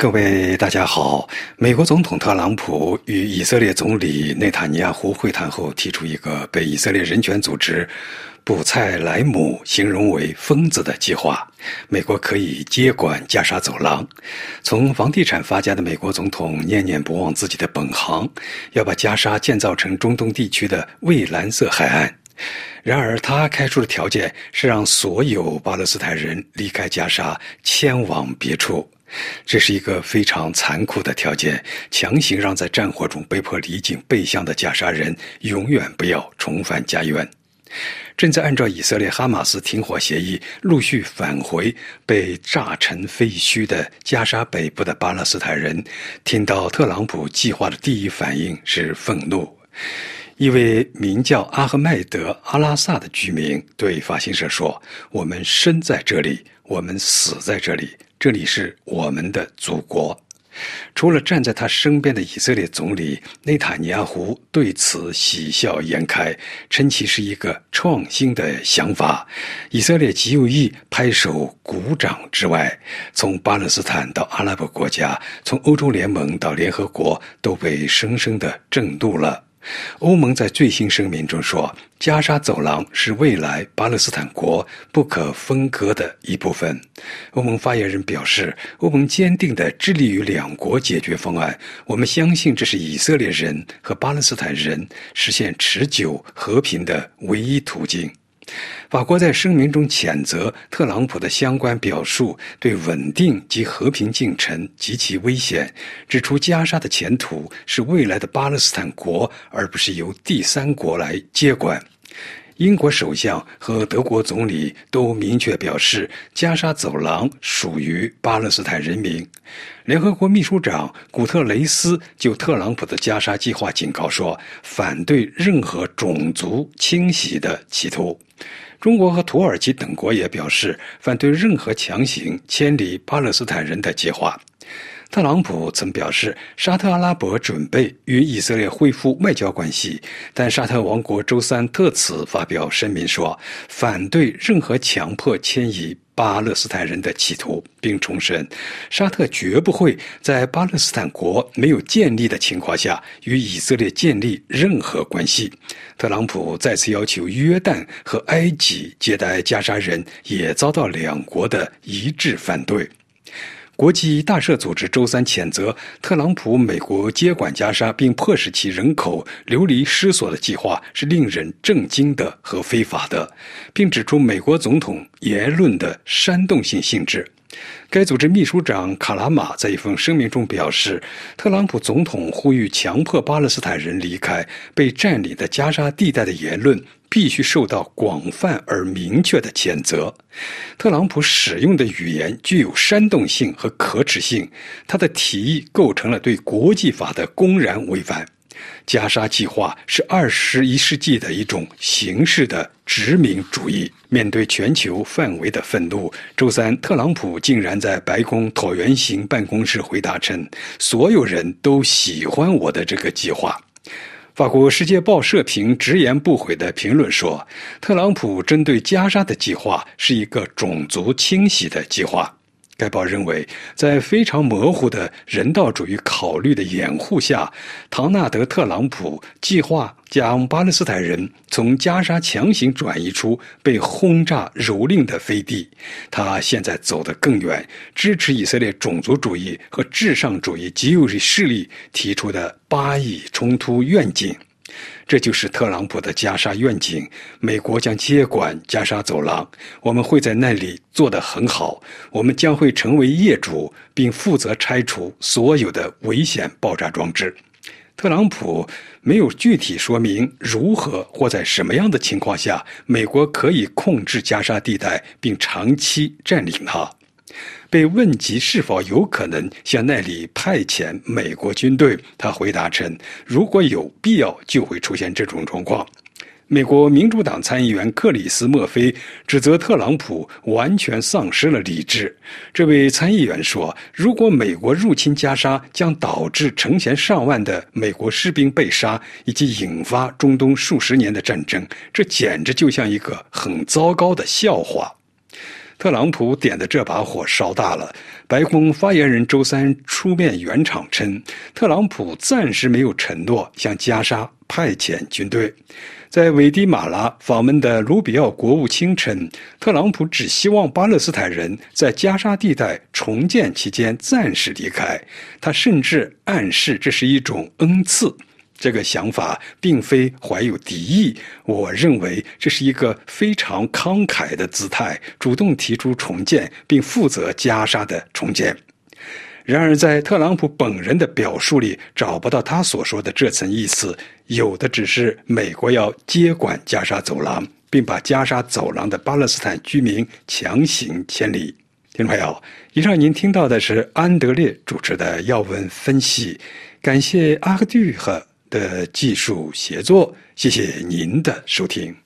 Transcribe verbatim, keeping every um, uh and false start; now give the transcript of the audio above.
各位大家好，美国总统特朗普与以色列总理内塔尼亚胡会谈后，提出一个被以色列人权组织布蔡莱姆形容为疯子的计划。美国可以接管加沙走廊。从房地产发家的美国总统念念不忘自己的本行，要把加沙建造成中东地区的蔚蓝色海岸。然而他开出的条件是让所有巴勒斯坦人离开加沙，迁往别处。这是一个非常残酷的条件，强行让在战火中被迫离境背乡的加沙人永远不要重返家园。正在按照以色列哈马斯停火协议陆续返回被炸成废墟的加沙北部的巴勒斯坦人，听到特朗普计划的第一反应是愤怒。一位名叫阿赫迈德·阿拉萨的居民对法新社说：“我们生在这里，我们死在这里，这里是我们的祖国。”除了站在他身边的以色列总理内塔尼亚胡对此喜笑颜开，称其是一个创新的想法，以色列极右翼拍手鼓掌之外，从巴勒斯坦到阿拉伯国家，从欧洲联盟到联合国，都被深深地震怒了。欧盟在最新声明中说，加沙走廊是未来巴勒斯坦国不可分割的一部分。欧盟发言人表示，欧盟坚定地致力于两国解决方案，我们相信这是以色列人和巴勒斯坦人实现持久和平的唯一途径。法国在声明中谴责特朗普的相关表述对稳定及和平进程极其危险，指出加沙的前途是未来的巴勒斯坦国，而不是由第三国来接管。英国首相和德国总理都明确表示，加沙走廊属于巴勒斯坦人民。联合国秘书长古特雷斯就特朗普的加沙计划警告说，反对任何种族清洗的企图。中国和土耳其等国也表示反对任何强行迁离巴勒斯坦人的计划。特朗普曾表示，沙特阿拉伯准备与以色列恢复外交关系，但沙特王国周三特此发表声明说，反对任何强迫迁移巴勒斯坦人的企图，并重申，沙特绝不会在巴勒斯坦国没有建立的情况下与以色列建立任何关系。特朗普再次要求约旦和埃及接待加沙人，也遭到两国的一致反对。国际大赦组织周三谴责特朗普美国接管加沙并迫使其人口流离失所的计划是令人震惊的和非法的，并指出美国总统言论的煽动性性质。该组织秘书长卡拉马在一份声明中表示，特朗普总统呼吁强迫巴勒斯坦人离开被占领的加沙地带的言论必须受到广泛而明确的谴责。特朗普使用的语言具有煽动性和可耻性，他的提议构成了对国际法的公然违反。加沙计划是二十一世纪的一种形式的殖民主义。面对全球范围的愤怒，周三特朗普竟然在白宫椭圆形办公室回答称，所有人都喜欢我的这个计划。法国《世界报》社评直言不讳地评论说，特朗普针对加沙的计划是一个种族清洗的计划。该报认为，在非常模糊的人道主义考虑的掩护下，唐纳德·特朗普计划将巴勒斯坦人从加沙强行转移出被轰炸蹂躏的飞地。他现在走得更远，支持以色列种族主义和至上主义极右翼势力提出的巴以冲突愿景。这就是特朗普的加沙愿景，美国将接管加沙走廊，我们会在那里做得很好，我们将会成为业主，并负责拆除所有的危险爆炸装置。特朗普没有具体说明如何或在什么样的情况下，美国可以控制加沙地带并长期占领它。被问及是否有可能向那里派遣美国军队，他回答称，如果有必要就会出现这种状况。美国民主党参议员克里斯·墨菲指责特朗普完全丧失了理智。这位参议员说，如果美国入侵加沙将导致成千上万的美国士兵被杀，以及引发中东数十年的战争，这简直就像一个很糟糕的笑话。 特朗普点的这把火烧大了。白宫发言人周三出面圆场称，特朗普暂时没有承诺向加沙派遣军队。在危地马拉访问的卢比奥国务卿称，特朗普只希望巴勒斯坦人在加沙地带重建期间暂时离开，他甚至暗示这是一种恩赐。这个想法并非怀有敌意，我认为这是一个非常慷慨的姿态，主动提出重建并负责加沙的重建。然而在特朗普本人的表述里找不到他所说的这层意思，有的只是美国要接管加沙走廊，并把加沙走廊的巴勒斯坦居民强行迁离。听众朋友，以上您听到的是安德烈主持的要闻分析，感谢阿克杜和的技术协作，谢谢您的收听。